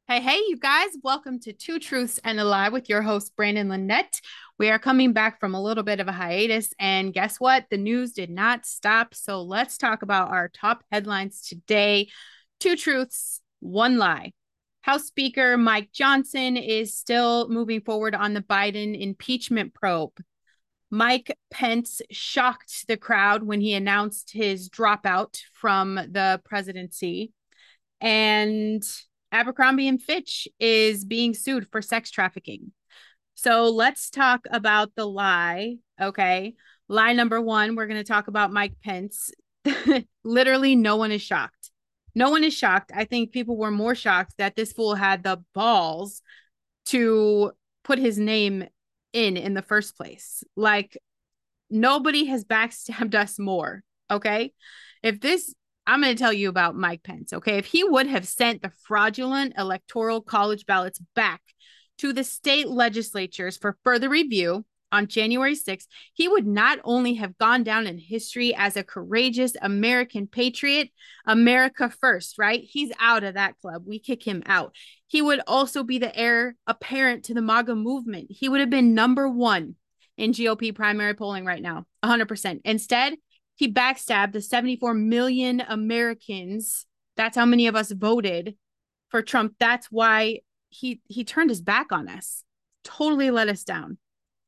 Hey, you guys, welcome to Two Truths and a Lie with your host, Brandon Lynette. We are coming back from a little bit of a hiatus, and guess what? The news did not stop. So let's talk about our top headlines today. Two truths, one lie. House Speaker Mike Johnson is still moving forward on the Biden impeachment probe. Mike Pence shocked the crowd when he announced his dropout from the presidency. And Abercrombie and Fitch is being sued for sex trafficking. So let's talk about the lie. Okay. Lie number one, we're going to talk about Mike Pence. Literally, no one is shocked. No one is shocked. I think people were more shocked that this fool had the balls to put his name in the first place. Like, nobody has backstabbed us more. Okay. If this, I'm going to tell you about Mike Pence. Okay. If he would have sent the fraudulent electoral college ballots back to the state legislatures for further review on January 6th, he would not only have gone down in history as a courageous American patriot, America first, right? He's out of that club. We kick him out. He would also be the heir apparent to the MAGA movement. He would have been number one in GOP primary polling right now, 100%. Instead, he backstabbed the 74 million Americans. That's how many of us voted for Trump. That's why he turned his back on us, totally let us down.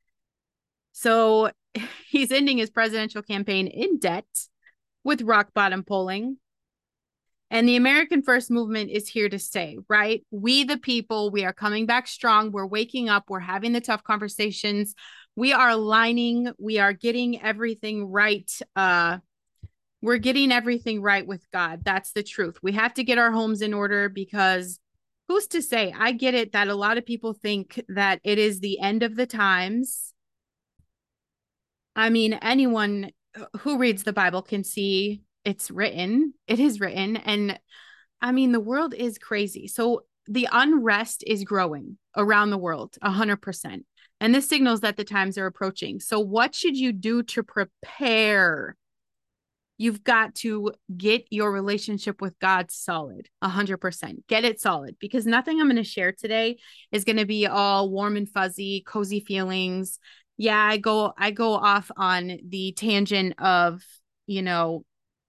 So he's ending his presidential campaign in debt with rock bottom polling. And the American First Movement is here to stay, right? We, the people, we are coming back strong. We're waking up. We're having the tough conversations. We are aligning. We are getting everything right. We're getting everything right with God. That's the truth. We have to get our homes in order because who's to say? I get it that a lot of people think that it is the end of the times. I mean, anyone who reads the Bible can see it's written. It is written. And I mean, the world is crazy. So the unrest is growing around the world, 100%. And this signals that the times are approaching. So, what should you do to prepare? You've got to get your relationship with God solid, 100%. Get it solid because nothing I'm going to share today is going to be all warm and fuzzy, cozy feelings. Yeah, I go off on the tangent of, you know,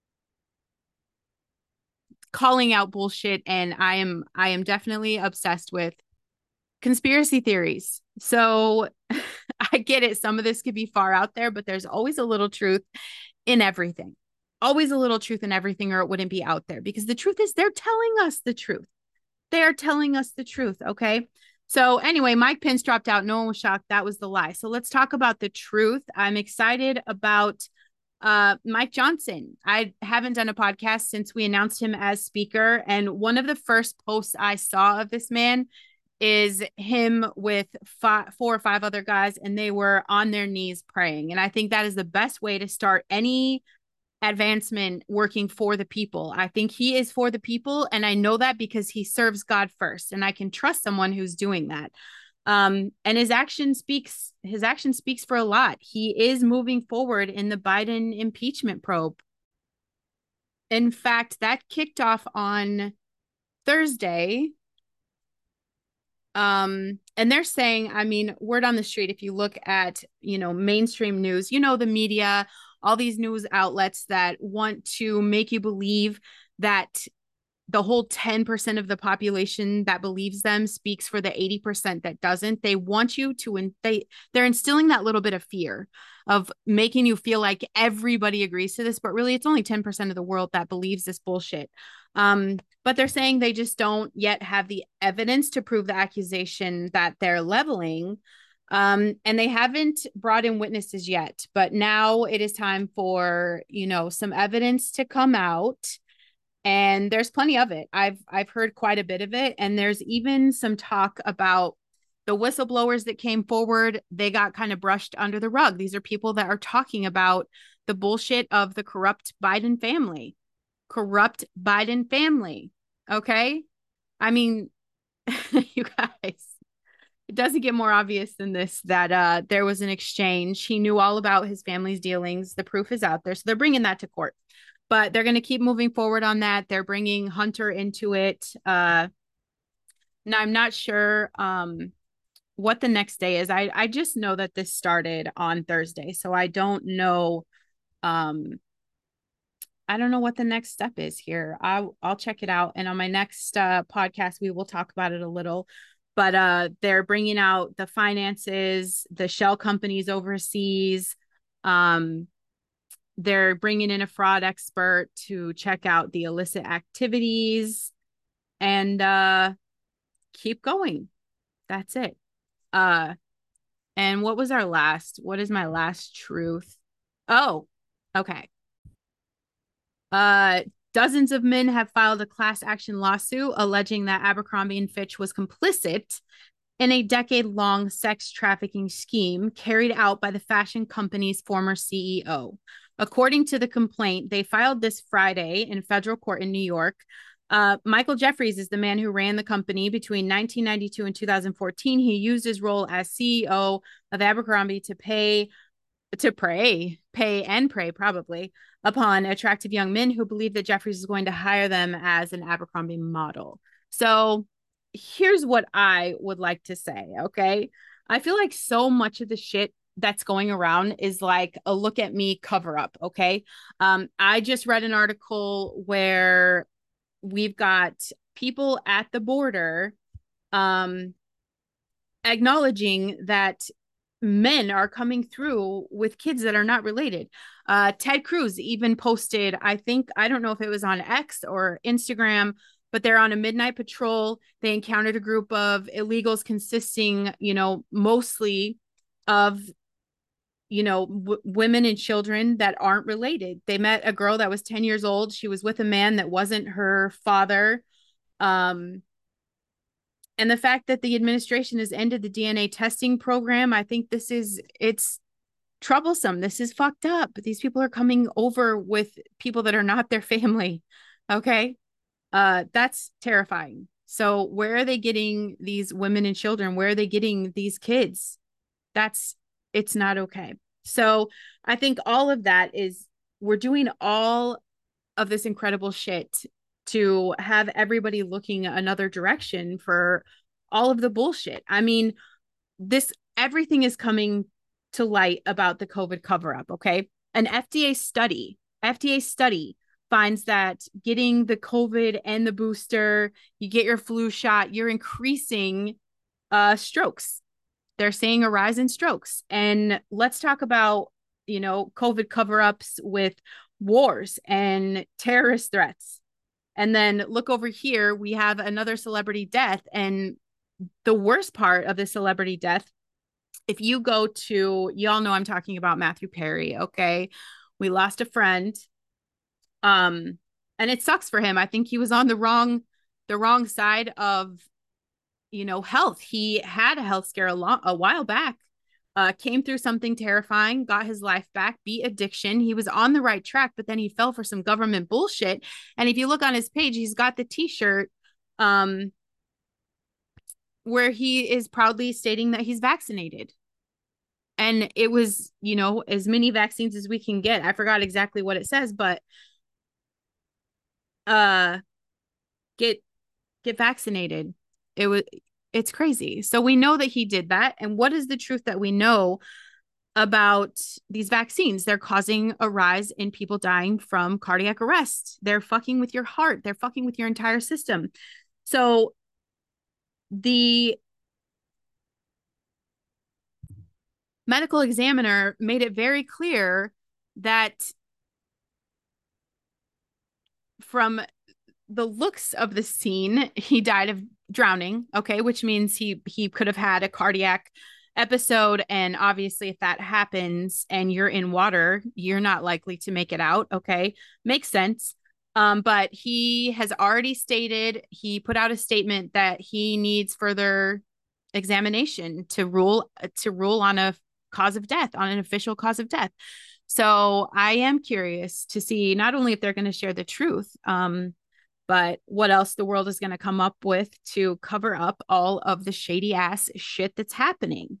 calling out bullshit, and I am definitely obsessed with conspiracy theories. So I get it. Some of this could be far out there, but there's always a little truth in everything. Always a little truth in everything, or it wouldn't be out there because the truth is they're telling us the truth. They are telling us the truth. Okay. So anyway, Mike Pence dropped out. No one was shocked. That was the lie. So let's talk about the truth. I'm excited about Mike Johnson. I haven't done a podcast since we announced him as speaker. And one of the first posts I saw of this man is him with four or five other guys, and they were on their knees praying. And I think that is the best way to start any advancement working for the people. I think he is for the people. And I know that because he serves God first. And I can trust someone who's doing that. And his action speaks for a lot. He is moving forward in the Biden impeachment probe. In fact, that kicked off on Thursday. And they're saying, I mean, word on the street, if you look at, mainstream news, the media, all these news outlets that want to make you believe that the whole 10% of the population that believes them speaks for the 80% that doesn't. They want you to, they're instilling that little bit of fear of making you feel like everybody agrees to this, but really it's only 10% of the world that believes this bullshit. But they're saying they just don't yet have the evidence to prove the accusation that they're leveling. And they haven't brought in witnesses yet, but now it is time for, some evidence to come out, and there's plenty of it. I've heard quite a bit of it, and there's even some talk about the whistleblowers that came forward. They got kind of brushed under the rug. These are people that are talking about the bullshit of the corrupt Biden family. Corrupt Biden family. Okay? I mean, you guys, it doesn't get more obvious than this that there was an exchange. He knew all about his family's dealings. The proof is out there. So they're bringing that to court. But they're going to keep moving forward on that. They're bringing Hunter into it. Now I'm not sure what the next day is. I just know that this started on Thursday, so um I don't know what the next step is here. I'll check it out, and on my next podcast we will talk about it a little. But they're bringing out the finances, the shell companies overseas. Um, they're bringing in a fraud expert to check out the illicit activities and keep going. That's it. Uh, and what is my last truth? Oh, okay. Uh, dozens of men have filed a class action lawsuit alleging that Abercrombie and Fitch was complicit in a decade-long sex trafficking scheme carried out by the fashion company's former CEO. According to the complaint, they filed this Friday in federal court in New York. Michael Jeffries is the man who ran the company between 1992 and 2014. He used his role as CEO of Abercrombie pay and prey probably upon attractive young men who believe that Jeffries is going to hire them as an Abercrombie model. So here's what I would like to say. Okay. I feel like so much of the shit that's going around is like a look at me cover up. Okay. I just read an article where we've got people at the border um, acknowledging that men are coming through with kids that are not related. Ted Cruz even posted, I don't know if it was on X or Instagram, but they're on a midnight patrol. They encountered a group of illegals consisting, mostly of, women and children that aren't related. They met a girl that was 10 years old. She was with a man that wasn't her father. Um, and the fact that the administration has ended the DNA testing program, I think it's troublesome. This is fucked up. These people are coming over with people that are not their family. Okay. That's terrifying. So where are they getting these women and children? Where are they getting these kids? That's it's not okay. So I think all of that is we're doing all of this incredible shit to have everybody looking another direction for all of the bullshit. I mean, this everything is coming to light about the COVID cover up. Okay. An FDA study finds that getting the COVID and the booster, you get your flu shot, you're increasing strokes. They're seeing a rise in strokes. And let's talk about, COVID cover ups with wars and terrorist threats. And then look over here, we have another celebrity death. And the worst part of the celebrity death, if you go to, y'all know I'm talking about Matthew Perry, okay? We lost a friend. And it sucks for him. I think he was on the wrong side of, health. He had a health scare a while back. Came through something terrifying, got his life back, beat addiction. He was on the right track, but then he fell for some government bullshit. And if you look on his page, he's got the t-shirt um, where he is proudly stating that he's vaccinated. And it was, as many vaccines as we can get. I forgot exactly what it says, but uh get get vaccinated. It's crazy. So we know that he did that. And what is the truth that we know about these vaccines? They're causing a rise in people dying from cardiac arrest. They're fucking with your heart. They're fucking with your entire system. So the medical examiner made it very clear that from the looks of the scene, he died of drowning, okay, which means he could have had a cardiac episode. And obviously, if that happens and you're in water, you're not likely to make it out. Okay, makes sense. But he has already stated, he put out a statement that he needs further examination to rule on a cause of death, on an official cause of death. So I am curious to see not only if they're going to share the truth, but what else the world is going to come up with to cover up all of the shady ass shit that's happening.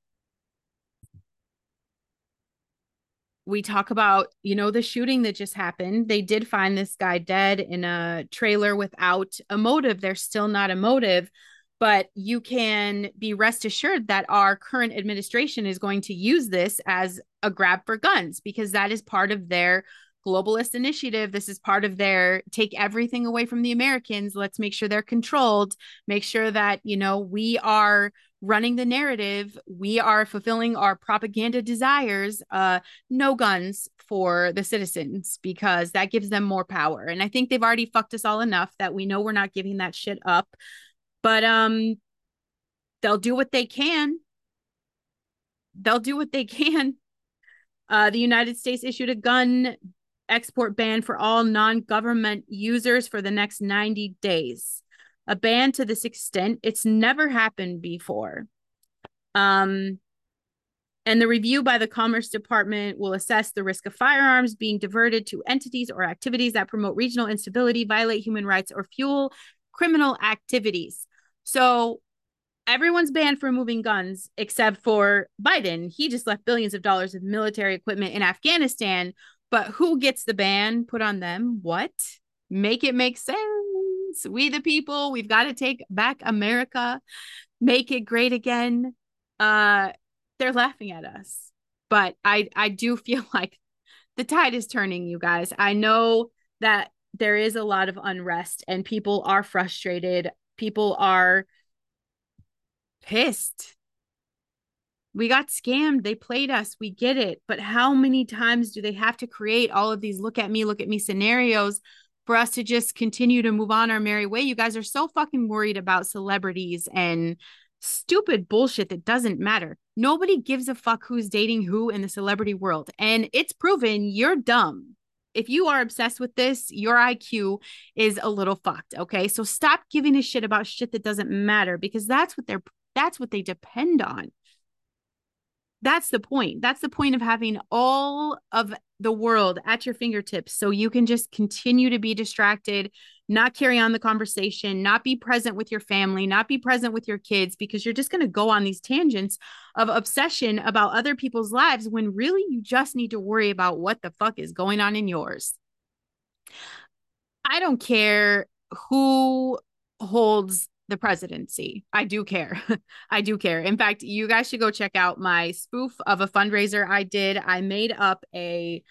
We talk about, the shooting that just happened. They did find this guy dead in a trailer without a motive. There's still not a motive. But you can be rest assured that our current administration is going to use this as a grab for guns because that is part of their globalist initiative. This is part of their take everything away from the Americans. Let's make sure they're controlled, make sure that, we are running the narrative. We are fulfilling our propaganda desires. No guns for the citizens because that gives them more power. And I think they've already fucked us all enough that we know we're not giving that shit up. But they'll do what they can. They'll do what they can. The United States issued a gun export ban for all non-government users for the next 90 days. A ban to this extent, it's never happened before. And the review by the Commerce Department will assess the risk of firearms being diverted to entities or activities that promote regional instability, violate human rights, or fuel criminal activities. So everyone's banned from moving guns except for Biden. He just left billions of dollars of military equipment in Afghanistan. But who gets the ban put on them? What? Make it make sense. We the people, we've got to take back America, make it great again. They're laughing at us. But I do feel like the tide is turning, you guys. I know that there is a lot of unrest and people are frustrated. People are pissed. We got scammed. They played us. We get it. But how many times do they have to create all of these look at me scenarios for us to just continue to move on our merry way? You guys are so fucking worried about celebrities and stupid bullshit that doesn't matter. Nobody gives a fuck who's dating who in the celebrity world. And it's proven you're dumb. If you are obsessed with this, your IQ is a little fucked. Okay. So stop giving a shit about shit that doesn't matter because that's what they depend on. That's the point. That's the point of having all of the world at your fingertips so you can just continue to be distracted, not carry on the conversation, not be present with your family, not be present with your kids, because you're just going to go on these tangents of obsession about other people's lives when really you just need to worry about what the fuck is going on in yours. I don't care who holds the presidency. I do care. I do care. In fact, you guys should go check out my spoof of a fundraiser I did. I made up a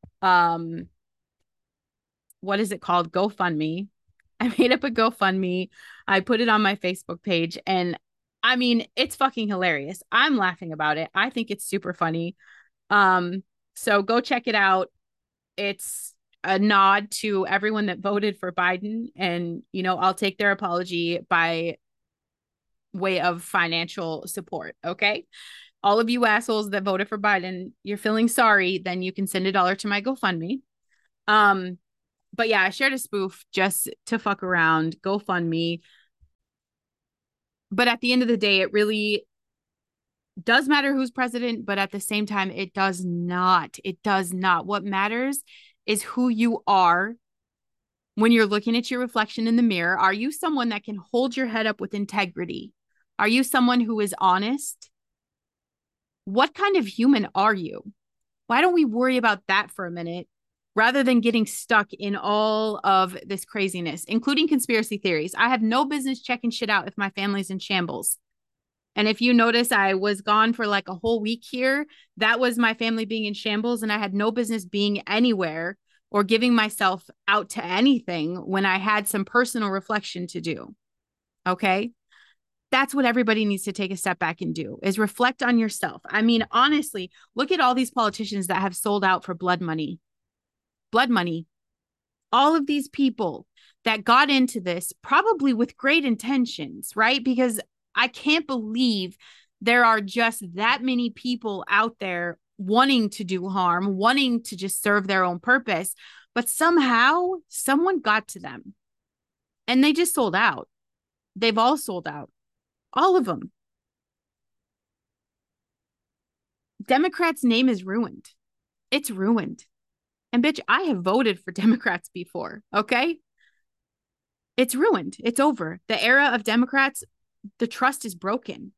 what is it called? GoFundMe. I made up a GoFundMe. I put it on my Facebook page and I mean, it's fucking hilarious. I'm laughing about it. I think it's super funny. So go check it out. It's a nod to everyone that voted for Biden. And, I'll take their apology by way of financial support. Okay. All of you assholes that voted for Biden, you're feeling sorry, then you can send $1 to my GoFundMe. But yeah, I shared a spoof just to fuck around, GoFundMe. But at the end of the day, it really does matter who's president, but at the same time, it does not. It does not. What matters is who you are when you're looking at your reflection in the mirror. Are you someone that can hold your head up with integrity? Are you someone who is honest? What kind of human are you? Why don't we worry about that for a minute rather than getting stuck in all of this craziness, including conspiracy theories? I have no business checking shit out if my family's in shambles. And if you notice, I was gone for like a whole week here. That was my family being in shambles, and I had no business being anywhere or giving myself out to anything when I had some personal reflection to do. Okay? That's what everybody needs to take a step back and do, is reflect on yourself. I mean, honestly, look at all these politicians that have sold out for blood money. Blood money. All of these people that got into this probably with great intentions, right? Because I can't believe there are just that many people out there wanting to do harm, wanting to just serve their own purpose, but somehow someone got to them and they just sold out. They've all sold out. All of them. Democrats' name is ruined. It's ruined. And bitch, I have voted for Democrats before, okay? It's ruined. It's over. The era of Democrats, the trust is broken.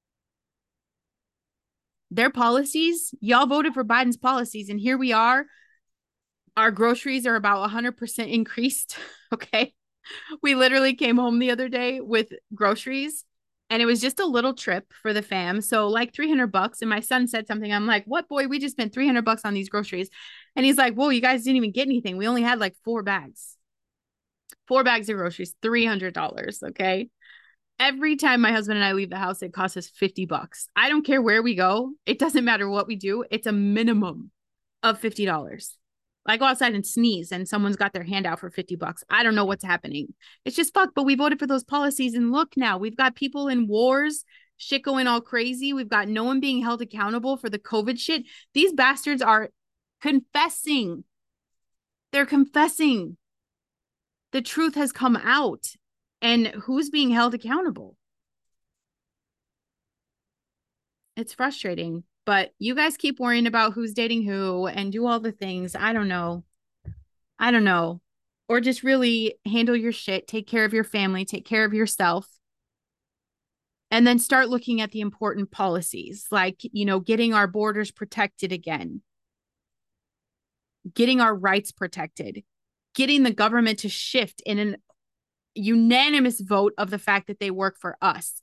Their policies, y'all voted for Biden's policies, and here we are. Our groceries are about 100% increased, okay? We literally came home the other day with groceries and it was just a little trip for the fam. So like $300. And my son said something. I'm like, what, boy? We just spent $300 on these groceries. And he's like, whoa, you guys didn't even get anything. We only had like 4 bags. 4 bags of groceries, $300. Okay. Every time my husband and I leave the house, it costs us $50. I don't care where we go. It doesn't matter what we do. It's a minimum of $50. I go outside and sneeze and someone's got their hand out for $50. I don't know what's happening. It's just fuck, but we voted for those policies. And look now, we've got people in wars, shit going all crazy. We've got no one being held accountable for the COVID shit. These bastards are confessing. They're confessing. The truth has come out. And who's being held accountable? It's frustrating, but you guys keep worrying about who's dating who and do all the things. I don't know. I don't know. Or just really handle your shit, take care of your family, take care of yourself, and then start looking at the important policies like, getting our borders protected again, getting our rights protected, getting the government to shift in an unanimous vote of the fact that they work for us.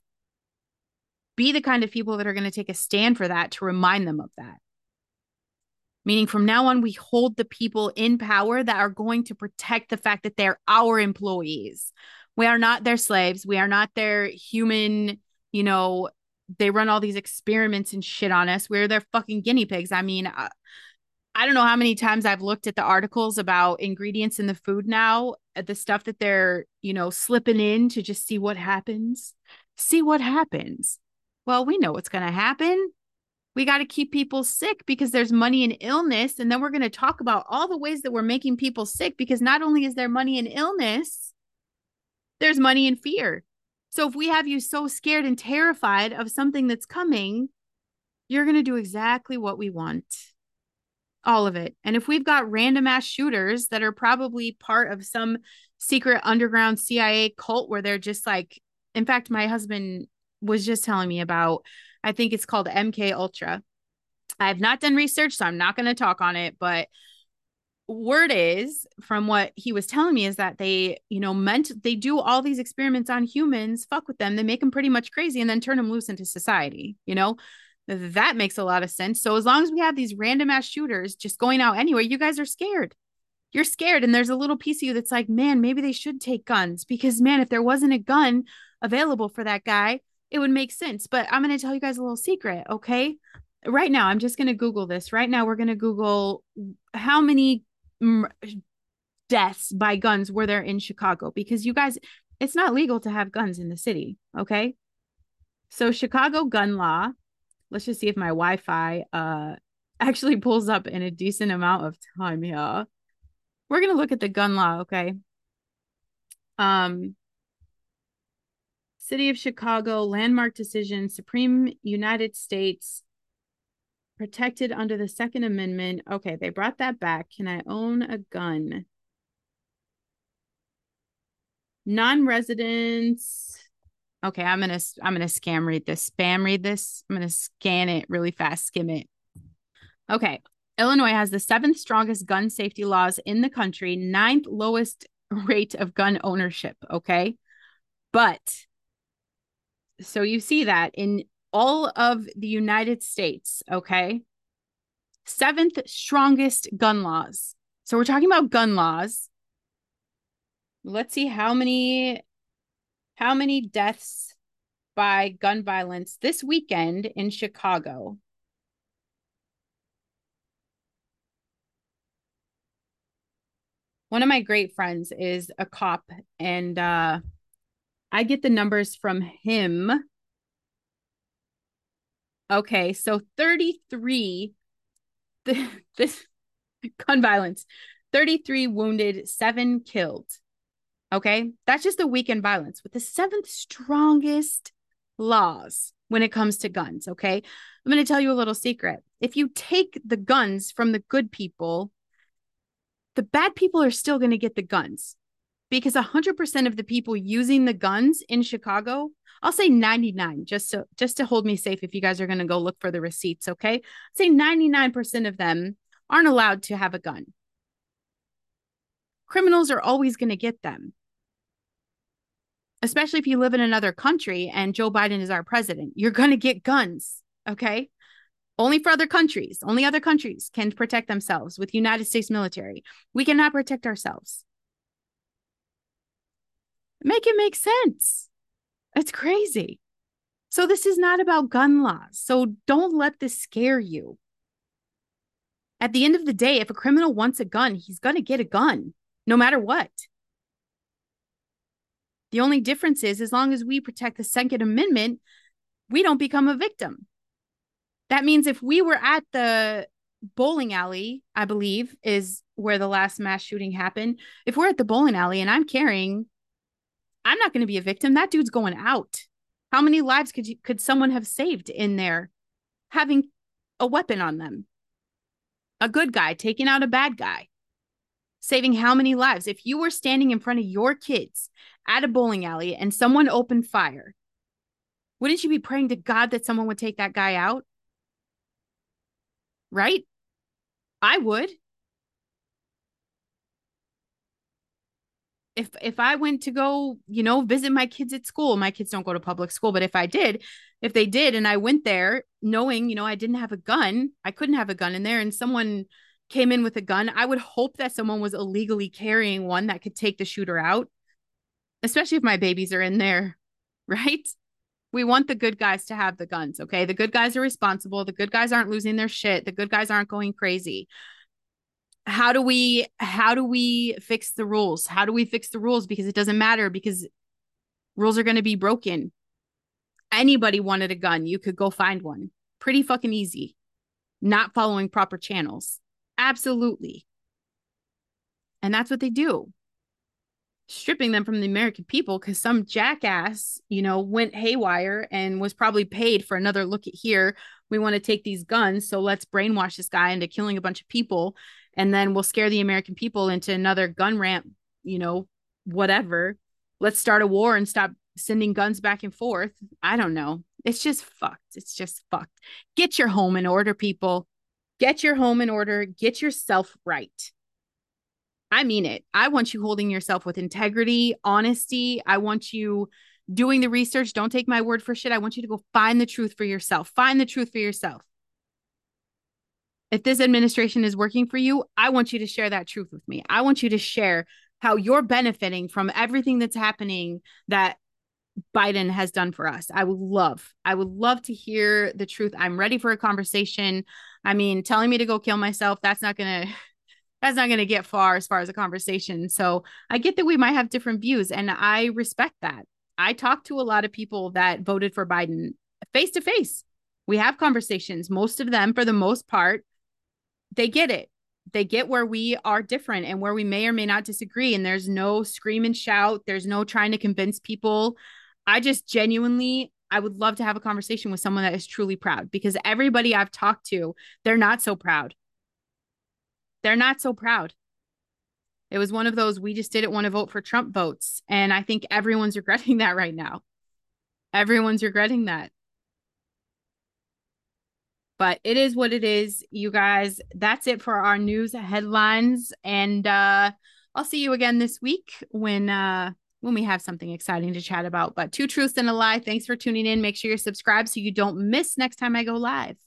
Be the kind of people that are going to take a stand for that to remind them of that. Meaning from now on, we hold the people in power that are going to protect the fact that they're our employees. We are not their slaves. We are not their human, they run all these experiments and shit on us. We're their fucking guinea pigs. I mean, I don't know how many times I've looked at the articles about ingredients in the food now, the stuff that they're, slipping in to just see what happens. See what happens. Well, we know what's going to happen. We got to keep people sick because there's money in illness. And then we're going to talk about all the ways that we're making people sick because not only is there money in illness, there's money in fear. So if we have you so scared and terrified of something that's coming, you're going to do exactly what we want. All of it. And if we've got random ass shooters that are probably part of some secret underground CIA cult where they're just like, in fact, my husband was just telling me about, I think it's called MK Ultra. I have not done research, so I'm not going to talk on it, but word is from what he was telling me is that they, they do all these experiments on humans, fuck with them, they make them pretty much crazy and then turn them loose into society, That makes a lot of sense. So as long as we have these random ass shooters just going out anywhere, you guys are scared. You're scared. And there's a little piece of you that's like, man, maybe they should take guns because, man, if there wasn't a gun available for that guy, it would make sense. But I'm going to tell you guys a little secret. Okay. Right now, I'm just going to Google this. Right now, we're going to Google how many deaths by guns were there in Chicago because you guys, it's not legal to have guns in the city. Okay. So Chicago gun law. Let's just see if my Wi-Fi actually pulls up in a decent amount of time here. We're going to look at the gun law, okay? City of Chicago, landmark decision, Supreme United States, protected under the Second Amendment. Okay, they brought that back. Can I own a gun? Non-residents. Okay, I'm gonna spam read this. I'm gonna scan it really fast, skim it. Okay. Illinois has the 7th strongest gun safety laws in the country, 9th lowest rate of gun ownership. Okay. But so you see that in all of the United States. Okay. 7th strongest gun laws. So we're talking about gun laws. Let's see how many deaths by gun violence this weekend in Chicago. One of my great friends is a cop, and I get the numbers from him. Okay, so 33, this gun violence, 33 wounded, 7 killed. Okay, that's just the weekend violence with the 7th strongest laws when it comes to guns. Okay, I'm going to tell you a little secret. If you take the guns from the good people, the bad people are still going to get the guns because 100% of the people using the guns in Chicago, I'll say 99 just to hold me safe if you guys are going to go look for the receipts, okay? Say 99% of them aren't allowed to have a gun. Criminals are always going to get them. especially if you live in another country and Joe Biden is our president. You're going to get guns. Okay. Only for other countries. Only other countries can protect themselves with United States military. We cannot protect ourselves. Make it make sense. It's crazy. So this is not about gun laws. So don't let this scare you. At the end of the day, if a criminal wants a gun, he's going to get a gun, no matter what. The only difference is, as long as we protect the Second Amendment, we don't become a victim. That means if we were at the bowling alley, I believe is where the last mass shooting happened. If we're at the bowling alley and I'm carrying, I'm not going to be a victim. That dude's going out. How many lives could someone have saved in there having a weapon on them? A good guy taking out a bad guy. Saving how many lives? If you were standing in front of your kids at a bowling alley and someone opened fire, wouldn't you be praying to God that someone would take that guy out? Right? I would. If I went to go, visit my kids at school, my kids don't go to public school, but if they did, and I went there knowing, I didn't have a gun, I couldn't have a gun in there, and someone came in with a gun, I would hope that someone was illegally carrying one that could take the shooter out, especially if my babies are in there, right? We want the good guys to have the guns, okay? The good guys are responsible. The good guys aren't losing their shit. The good guys aren't going crazy. How do we fix the rules? How do we fix the rules? Because it doesn't matter, because rules are going to be broken. Anybody wanted a gun, you could go find one. Pretty fucking easy. Not following proper channels. Absolutely. And that's what they do. Stripping them from the American people because some jackass, went haywire and was probably paid for another look at here. We want to take these guns, so let's brainwash this guy into killing a bunch of people, and then we'll scare the American people into another gun ramp, whatever. Let's start a war and stop sending guns back and forth. I don't know. It's just fucked. It's just fucked. Get your home in order, people. Get your home in order. Get yourself right. I mean it. I want you holding yourself with integrity, honesty. I want you doing the research. Don't take my word for shit. I want you to go find the truth for yourself. Find the truth for yourself. If this administration is working for you, I want you to share that truth with me. I want you to share how you're benefiting from everything that's happening that Biden has done for us. I would love to hear the truth. I'm ready for a conversation. I mean, telling me to go kill myself, that's not going to get far as a conversation. So I get that we might have different views, and I respect that. I talk to a lot of people that voted for Biden face to face. We have conversations. Most of them, for the most part, they get it. They get where we are different and where we may or may not disagree. And there's no scream and shout. There's no trying to convince people. I just genuinely, I would love to have a conversation with someone that is truly proud, because everybody I've talked to, they're not so proud. They're not so proud. It was one of those, we just didn't want to vote for Trump votes. And I think everyone's regretting that right now. Everyone's regretting that. But it is what it is, you guys. That's it for our news headlines. And I'll see you again this week when we have something exciting to chat about. But Two Truths and a Lie, thanks for tuning in. Make sure you're subscribed so you don't miss next time I go live.